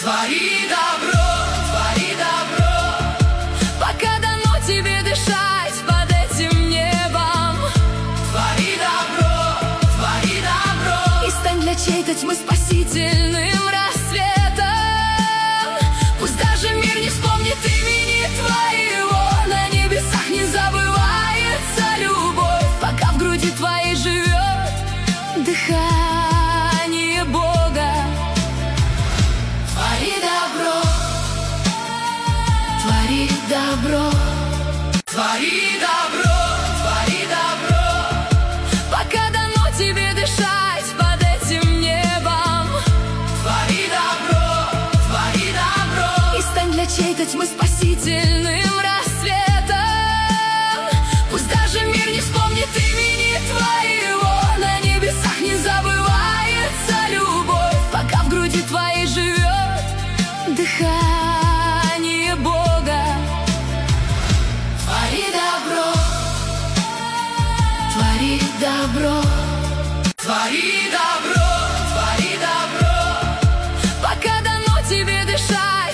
Твори добро, пока дано тебе дышать под этим небом. Твори добро, и стань для чьей-то тьмы спасительным рассветом. Пусть даже мир не вспомнит имени твоего, на небесах не забывается любовь, пока в груди твоей живет дыхание Бога. Твори добро, твори добро, пока дано тебе дышать под этим небом. Твори добро, и стань для чьей-то тьмы спасительным рассветом. Пусть даже мир не вспомнит имени твоего, на небесах не забывается любовь, пока в груди твоей живет дыхание Бога. Твори добро, пока дано тебе дышать